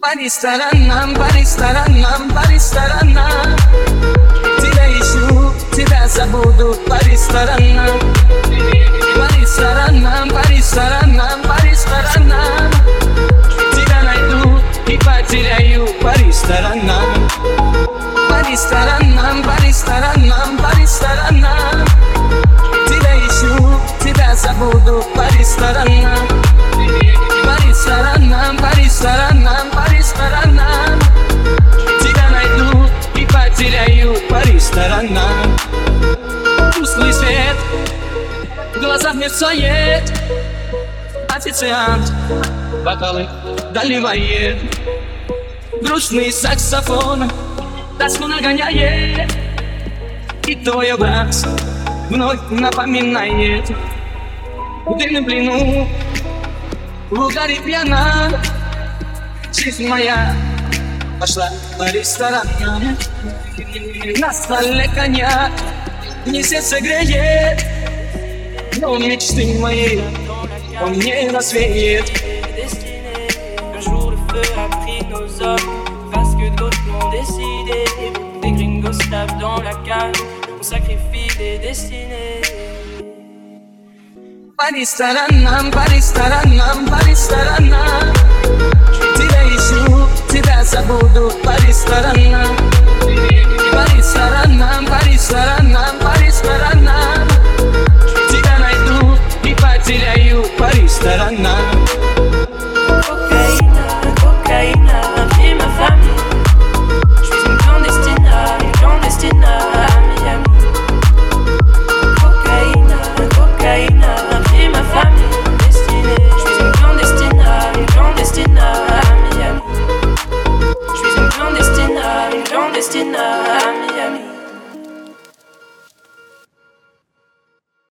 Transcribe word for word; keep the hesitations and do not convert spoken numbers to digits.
По ресторанам, по ресторанам, по ресторанам. Тебя ищу, тебя забуду. По ресторанам, по ресторанам, по ресторанам, по ресторанам. Тебя найду и потеряю. По ресторанам, по ресторанам, по ресторанам, по ресторанам. Тебя ищу, тебя забуду. По ресторанам, по ресторанам, по ресторанам, по ресторанам. Тебя найду и потеряю. По ресторанам. Тусклый свет в глазах мерцает. Официант бокалы доливает. Грустный саксофон тоску нагоняет. И твой образ вновь напоминает. В дымном плену, в угаре пьяна, жизнь моя пошла по ресторанам. На столе коньяк, мне сердце греет, но мечты мои он мне развеет. Un jour le feu a pris nos hommes, parce que d'autres l'ont décidé. Des gringos tapent dans la cage, on sacrifie des destinées. По ресторанам, по ресторанам, по ресторанам. Тебя ищу, тебя забуду. По ресторанам, по ресторанам, по ресторанам, по ресторанам. Тебя найду и потеряю. По ресторанам. Cocaïna, cocaïna, vie ma famille. Je suis une clandestina, une clandestina à Miami. Cocaïna, cocaïna, vie ma famille. Destinée. Je suis une clandestina, une clandestina à Miami. Je suis une clandestina, une clandestina à Miami.